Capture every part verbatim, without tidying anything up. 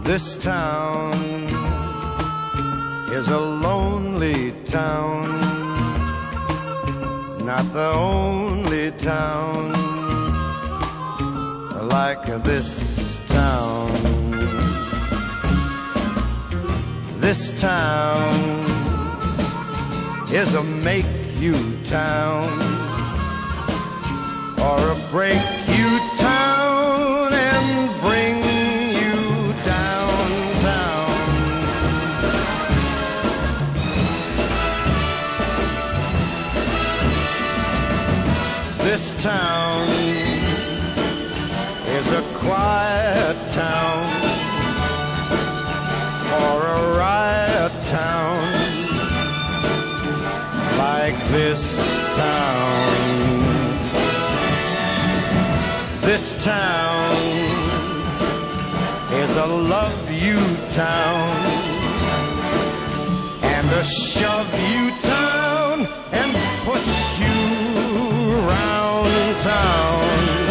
This town is a lonely town, not the only town like this town. This town is a make-you town or a break-you town and bring you downtown. This town is a quiet town or a riot town like this town. This town is a love-you town and a shove-you town and push you round town.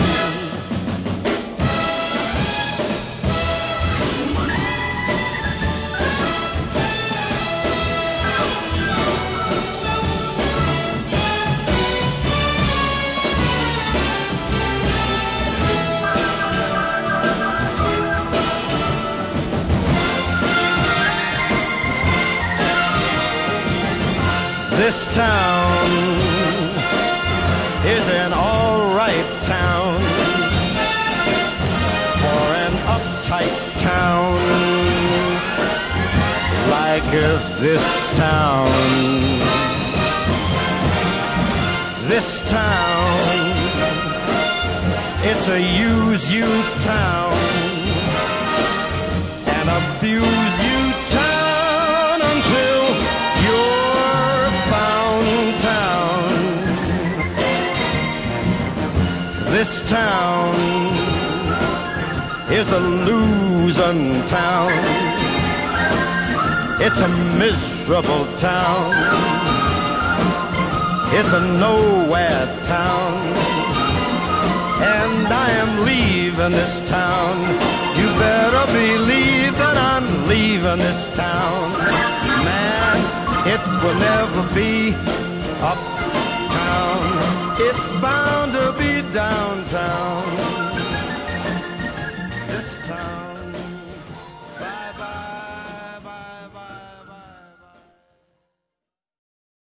This town is an all-right town for an uptight town like this town. This town, it's a use-you town, an abuse-you town until you're found town. This town is a losing town. It's a miserable town. It's a nowhere town. And I am leaving this town. You better believe that I'm leaving this town. Man, it will never be uptown. It's bound to be downtown.